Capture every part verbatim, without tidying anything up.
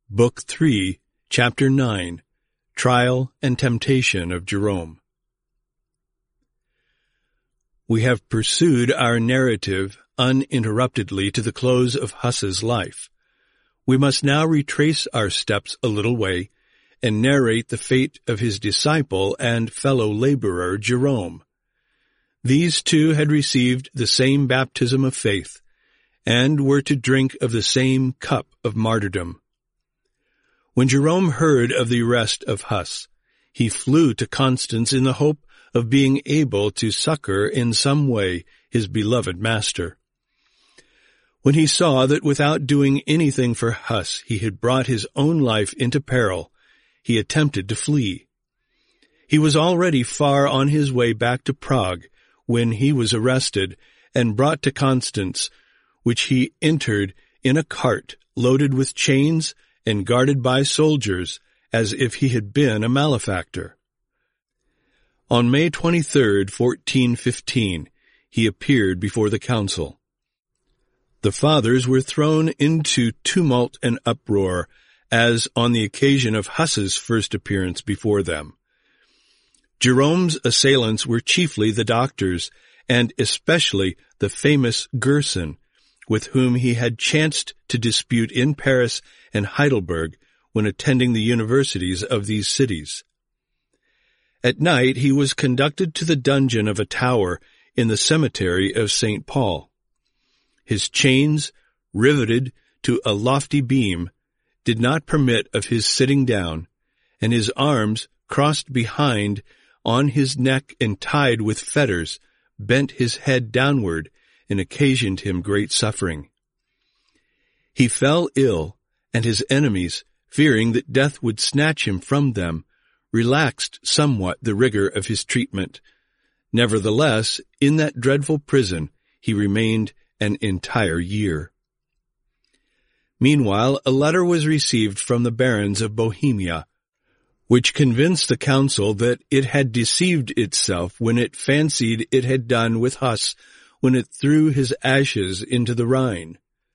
Book three, Chapter nine, Trial and Temptation of Jerome. We have pursued our narrative uninterruptedly to the close of Huss's life. We must now retrace our steps a little way and narrate the fate of his disciple and fellow laborer Jerome. These two had received the same baptism of faith and were to drink of the same cup of martyrdom. When Jerome heard of the arrest of Huss, he flew to Constance in the hope of being able to succor in some way his beloved master. When he saw that without doing anything for Huss he had brought his own life into peril, he attempted to flee. He was already far on his way back to Prague when he was arrested and brought to Constance, which he entered in a cart loaded with chains and guarded by soldiers, as if he had been a malefactor. On May twenty-third, fourteen fifteen, he appeared before the council. The fathers were thrown into tumult and uproar, as on the occasion of Huss's first appearance before them. Jerome's assailants were chiefly the doctors, and especially the famous Gerson, with whom he had chanced to dispute in Paris and Heidelberg when attending the universities of these cities. At night he was conducted to the dungeon of a tower in the cemetery of Saint Paul. His chains, riveted to a lofty beam, did not permit of his sitting down, and his arms, crossed behind on his neck and tied with fetters, bent his head downward and occasioned him great suffering. He fell ill, and his enemies, fearing that death would snatch him from them, relaxed somewhat the rigor of his treatment. Nevertheless, in that dreadful prison he remained an entire year. Meanwhile, a letter was received from the barons of Bohemia, which convinced the council that it had deceived itself when it fancied it had done with Huss when it threw his ashes into the Rhine.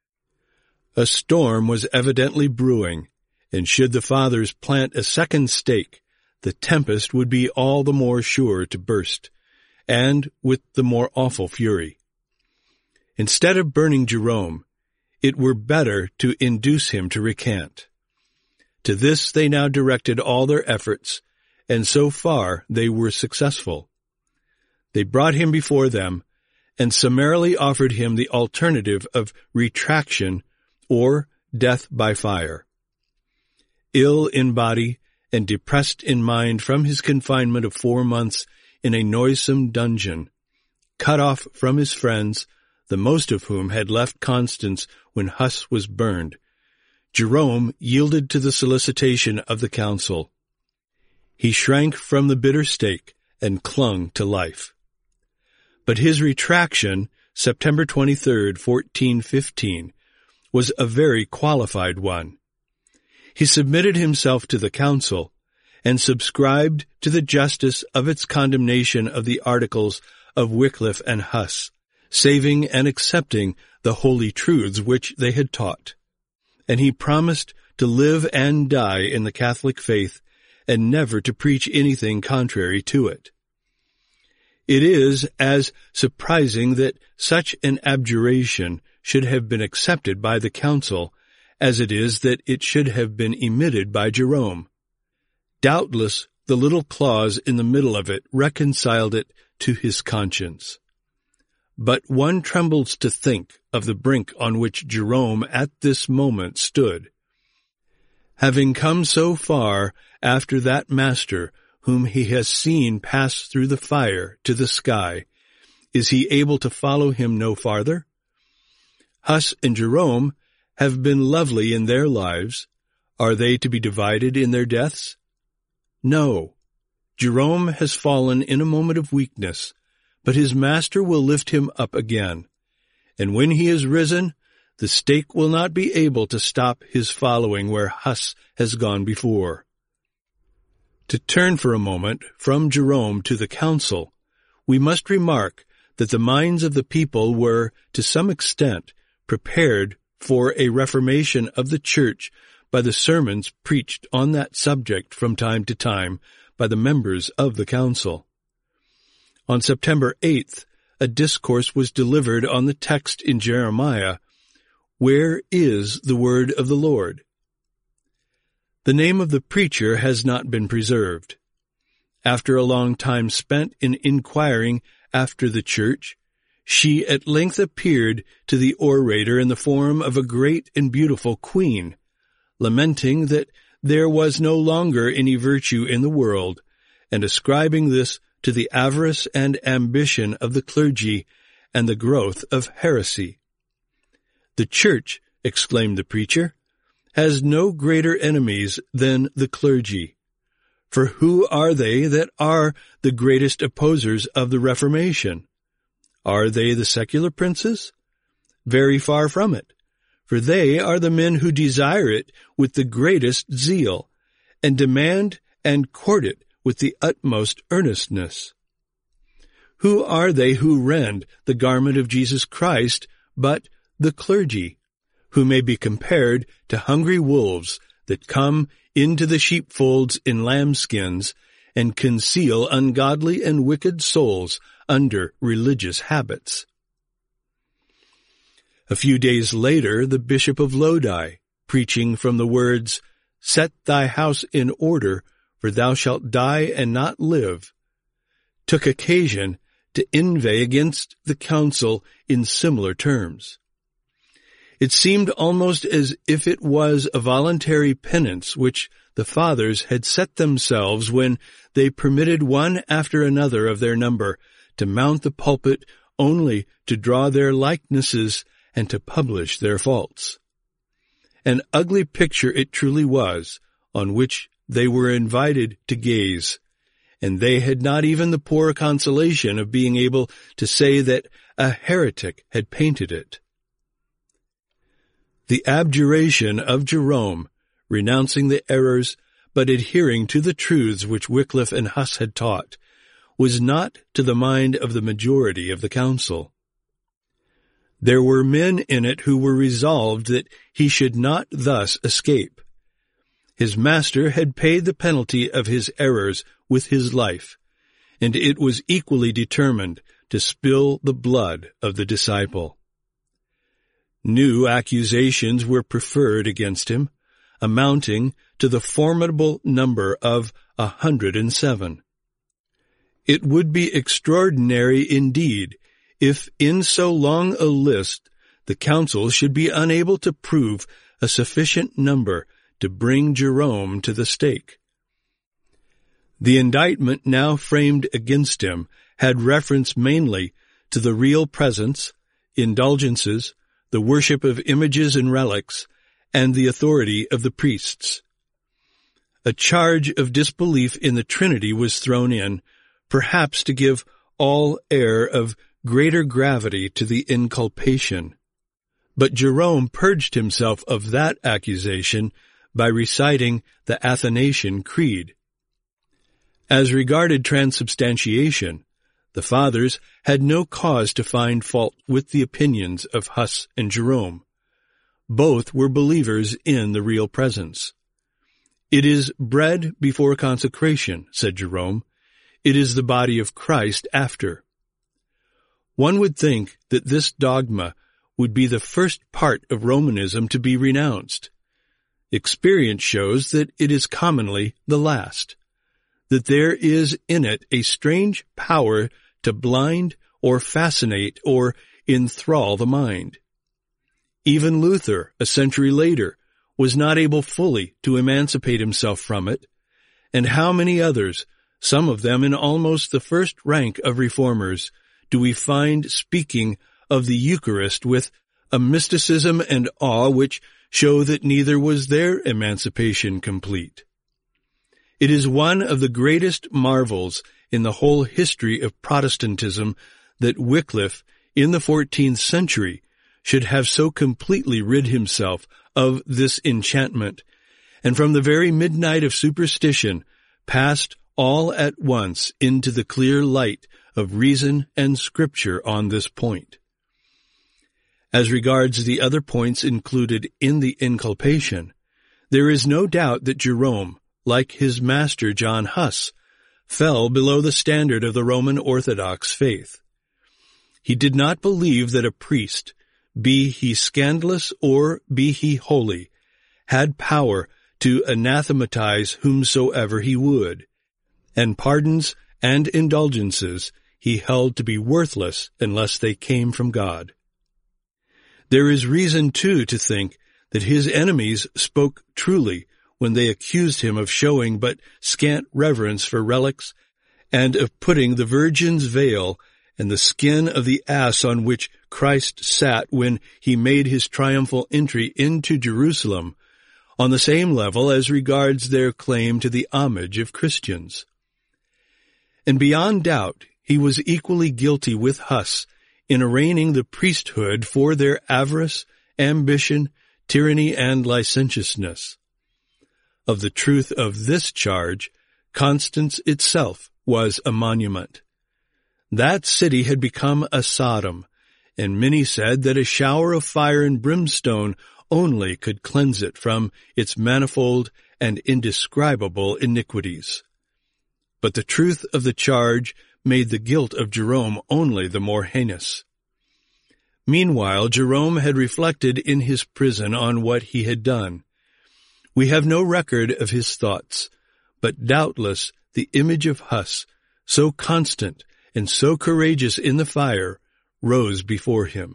A storm was evidently brewing, and should the fathers plant a second stake, the tempest would be all the more sure to burst, and with the more awful fury. Instead of burning Jerome, it were better to induce him to recant. To this they now directed all their efforts, and so far they were successful. They brought him before them, and summarily offered him the alternative of retraction or death by fire. Ill in body and depressed in mind from his confinement of four months in a noisome dungeon, cut off from his friends, the most of whom had left Constance when Huss was burned, Jerome yielded to the solicitation of the council. He shrank from the bitter stake and clung to life. But his retraction, September twenty-third, fourteen fifteen, was a very qualified one. He submitted himself to the council and subscribed to the justice of its condemnation of the articles of Wycliffe and Huss, saving and accepting the holy truths which they had taught. And he promised to live and die in the Catholic faith and never to preach anything contrary to it. It is as surprising that such an abjuration should have been accepted by the council as it is that it should have been emitted by Jerome. Doubtless the little clause in the middle of it reconciled it to his conscience. But one trembles to think of the brink on which Jerome at this moment stood. Having come so far after that master whom he has seen pass through the fire to the sky, is he able to follow him no farther? Huss and Jerome have been lovely in their lives. Are they to be divided in their deaths? No. Jerome has fallen in a moment of weakness, but his master will lift him up again. And when he is risen, the stake will not be able to stop his following where Huss has gone before. To turn for a moment from Jerome to the council, we must remark that the minds of the people were, to some extent, prepared for a reformation of the Church by the sermons preached on that subject from time to time by the members of the council. On September eighth, a discourse was delivered on the text in Jeremiah, "Where is the word of the Lord?" The name of the preacher has not been preserved. After a long time spent in inquiring after the church, she at length appeared to the orator in the form of a great and beautiful queen, lamenting that there was no longer any virtue in the world, and ascribing this to the avarice and ambition of the clergy and the growth of heresy. "The church," exclaimed the preacher, "has no greater enemies than the clergy. For who are they that are the greatest opposers of the Reformation? Are they the secular princes? Very far from it, for they are the men who desire it with the greatest zeal, and demand and court it with the utmost earnestness. Who are they who rend the garment of Jesus Christ but the clergy, who may be compared to hungry wolves that come into the sheepfolds in lambskins and conceal ungodly and wicked souls under religious habits?" A few days later, the Bishop of Lodi, preaching from the words, "Set thy house in order, for thou shalt die and not live," took occasion to inveigh against the council in similar terms. It seemed almost as if it was a voluntary penance which the fathers had set themselves when they permitted one after another of their number to mount the pulpit only to draw their likenesses and to publish their faults. An ugly picture it truly was, on which they were invited to gaze, and they had not even the poor consolation of being able to say that a heretic had painted it. The abjuration of Jerome, renouncing the errors but adhering to the truths which Wycliffe and Huss had taught, was not to the mind of the majority of the council. There were men in it who were resolved that he should not thus escape. His master had paid the penalty of his errors with his life, and it was equally determined to spill the blood of the disciple. New accusations were preferred against him, amounting to the formidable number of a hundred and seven. It would be extraordinary indeed if in so long a list the council should be unable to prove a sufficient number to bring Jerome to the stake. The indictment now framed against him had reference mainly to the real presence, indulgences, the worship of images and relics, and the authority of the priests. A charge of disbelief in the Trinity was thrown in, perhaps to give all air of greater gravity to the inculpation. But Jerome purged himself of that accusation by reciting the Athanasian Creed. As regarded transubstantiation, the Fathers had no cause to find fault with the opinions of Huss and Jerome. Both were believers in the real presence. "It is bread before consecration," said Jerome. "It is the body of Christ after." One would think that this dogma would be the first part of Romanism to be renounced. Experience shows that it is commonly the last, that there is in it a strange power to blind or fascinate or enthrall the mind. Even Luther, a century later, was not able fully to emancipate himself from it, and how many others, some of them in almost the first rank of reformers, do we find speaking of the Eucharist with a mysticism and awe which show that neither was their emancipation complete. It is one of the greatest marvels in the whole history of Protestantism that Wycliffe, in the fourteenth century, should have so completely rid himself of this enchantment, and from the very midnight of superstition passed all at once into the clear light of reason and Scripture on this point. As regards the other points included in the inculpation, There is no doubt that Jerome, like his master John Huss, fell below the standard of the Roman Orthodox faith. He did not believe that a priest, be he scandalous or be he holy, had power to anathematize whomsoever he would, and pardons and indulgences he held to be worthless unless they came from God. There is reason, too, to think that his enemies spoke truly when they accused him of showing but scant reverence for relics, and of putting the Virgin's veil and the skin of the ass on which Christ sat when he made his triumphal entry into Jerusalem on the same level as regards their claim to the homage of Christians. And beyond doubt, he was equally guilty with Huss in arraigning the priesthood for their avarice, ambition, tyranny, and licentiousness. Of the truth of this charge, Constance itself was a monument. That city had become a Sodom, and many said that a shower of fire and brimstone only could cleanse it from its manifold and indescribable iniquities. But the truth of the charge made the guilt of Jerome only the more heinous. Meanwhile, Jerome had reflected in his prison on what he had done. We have no record of his thoughts, but doubtless the image of Huss, so constant and so courageous in the fire, rose before him.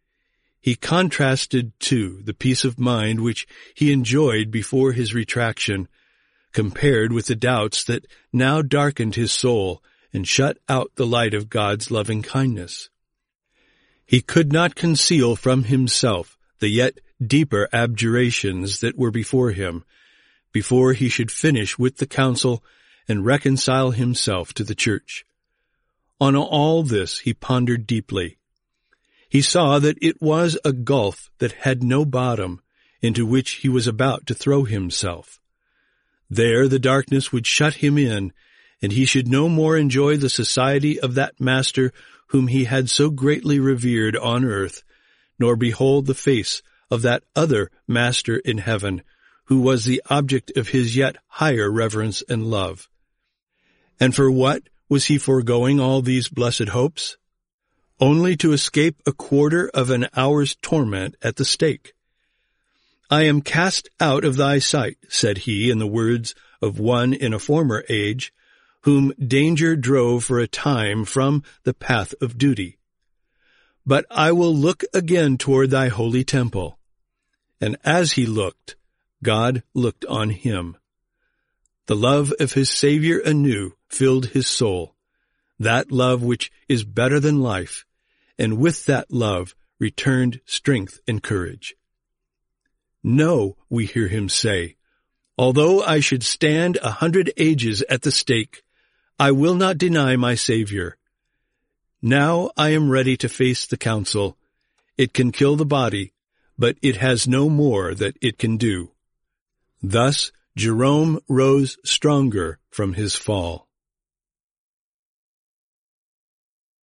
He contrasted, too, the peace of mind which he enjoyed before his retraction, compared with the doubts that now darkened his soul and shut out the light of God's loving kindness. He could not conceal from himself the yet deeper abjurations that were before him, before he should finish with the council and reconcile himself to the church. On all this he pondered deeply. He saw that it was a gulf that had no bottom, into which he was about to throw himself. There the darkness would shut him in, and he should no more enjoy the society of that Master whom he had so greatly revered on earth, nor behold the face of that other Master in heaven, who was the object of his yet higher reverence and love. And for what was he foregoing all these blessed hopes? Only to escape a quarter of an hour's torment at the stake. "I am cast out of thy sight," said he in the words of one in a former age, whom danger drove for a time from the path of duty. "But I will look again toward thy holy temple." And as he looked, God looked on him. The love of his Savior anew filled his soul, that love which is better than life, and with that love returned strength and courage. "No," we hear him say, "although I should stand a hundred ages at the stake, I will not deny my Savior. Now I am ready to face the council. It can kill the body, but it has no more that it can do." Thus Jerome rose stronger from his fall.